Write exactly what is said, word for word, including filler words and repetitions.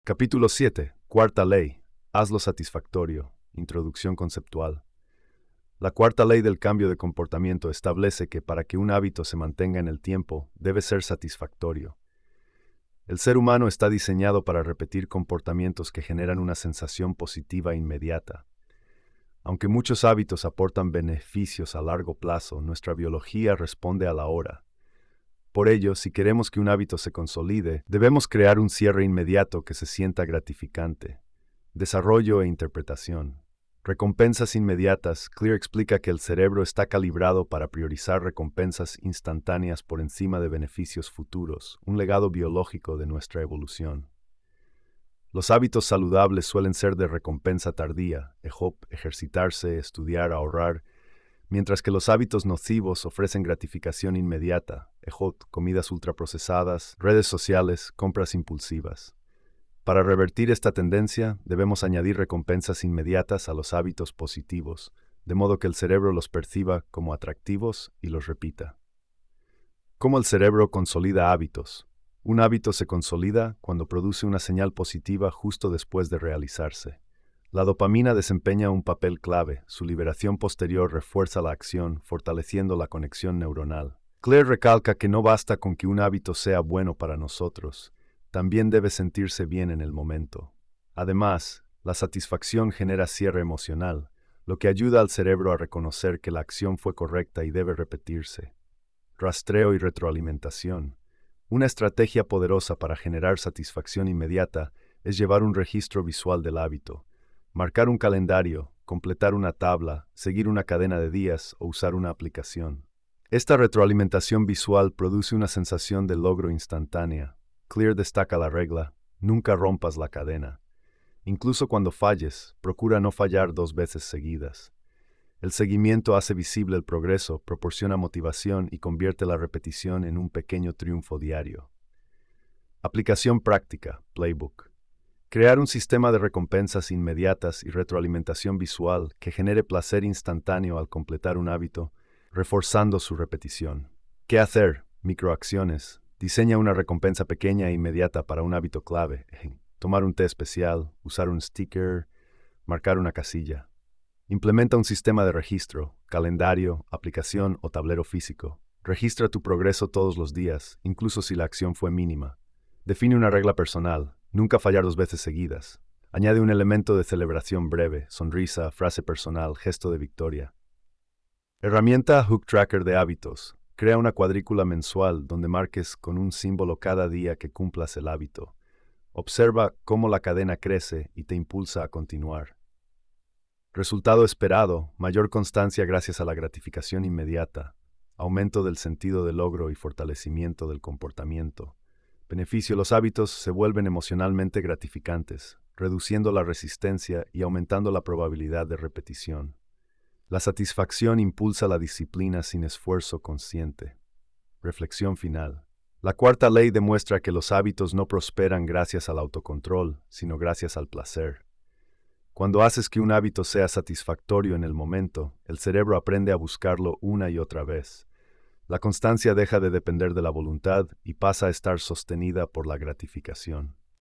Capítulo siete. Cuarta ley. Hazlo satisfactorio. Introducción conceptual. La cuarta ley del cambio de comportamiento establece que para que un hábito se mantenga en el tiempo, debe ser satisfactorio. El ser humano está diseñado para repetir comportamientos que generan una sensación positiva inmediata. Aunque muchos hábitos aportan beneficios a largo plazo, nuestra biología responde a la hora. Por ello, si queremos que un hábito se consolide, debemos crear un cierre inmediato que se sienta gratificante. Desarrollo e interpretación. Recompensas inmediatas. Clear explica que el cerebro está calibrado para priorizar recompensas instantáneas por encima de beneficios futuros, un legado biológico de nuestra evolución. Los hábitos saludables suelen ser de recompensa tardía, E J O P, ejercitarse, estudiar, ahorrar, mientras que los hábitos nocivos ofrecen gratificación inmediata, E J O T, comidas ultraprocesadas, redes sociales, compras impulsivas. Para revertir esta tendencia, debemos añadir recompensas inmediatas a los hábitos positivos, de modo que el cerebro los perciba como atractivos y los repita. ¿Cómo el cerebro consolida hábitos? Un hábito se consolida cuando produce una señal positiva justo después de realizarse. La dopamina desempeña un papel clave. Su liberación posterior refuerza la acción, fortaleciendo la conexión neuronal. Claire recalca que no basta con que un hábito sea bueno para nosotros, también debe sentirse bien en el momento. Además, la satisfacción genera cierre emocional, lo que ayuda al cerebro a reconocer que la acción fue correcta y debe repetirse. Rastreo y retroalimentación. Una estrategia poderosa para generar satisfacción inmediata es llevar un registro visual del hábito. Marcar un calendario, completar una tabla, seguir una cadena de días o usar una aplicación. Esta retroalimentación visual produce una sensación de logro instantánea. Clear destaca la regla: nunca rompas la cadena. Incluso cuando falles, procura no fallar dos veces seguidas. El seguimiento hace visible el progreso, proporciona motivación y convierte la repetición en un pequeño triunfo diario. Aplicación práctica, Playbook. Crear un sistema de recompensas inmediatas y retroalimentación visual que genere placer instantáneo al completar un hábito, reforzando su repetición. ¿Qué hacer? Microacciones. Diseña una recompensa pequeña e inmediata para un hábito clave. Tomar un té especial, usar un sticker, marcar una casilla. Implementa un sistema de registro, calendario, aplicación o tablero físico. Registra tu progreso todos los días, incluso si la acción fue mínima. Define una regla personal: nunca fallar dos veces seguidas. Añade un elemento de celebración breve, sonrisa, frase personal, gesto de victoria. Herramienta Hook Tracker de hábitos. Crea una cuadrícula mensual donde marques con un símbolo cada día que cumplas el hábito. Observa cómo la cadena crece y te impulsa a continuar. Resultado esperado: mayor constancia gracias a la gratificación inmediata, aumento del sentido de logro y fortalecimiento del comportamiento. Beneficio: los hábitos se vuelven emocionalmente gratificantes, reduciendo la resistencia y aumentando la probabilidad de repetición. La satisfacción impulsa la disciplina sin esfuerzo consciente. Reflexión final. La cuarta ley demuestra que los hábitos no prosperan gracias al autocontrol, sino gracias al placer. Cuando haces que un hábito sea satisfactorio en el momento, el cerebro aprende a buscarlo una y otra vez. La constancia deja de depender de la voluntad y pasa a estar sostenida por la gratificación.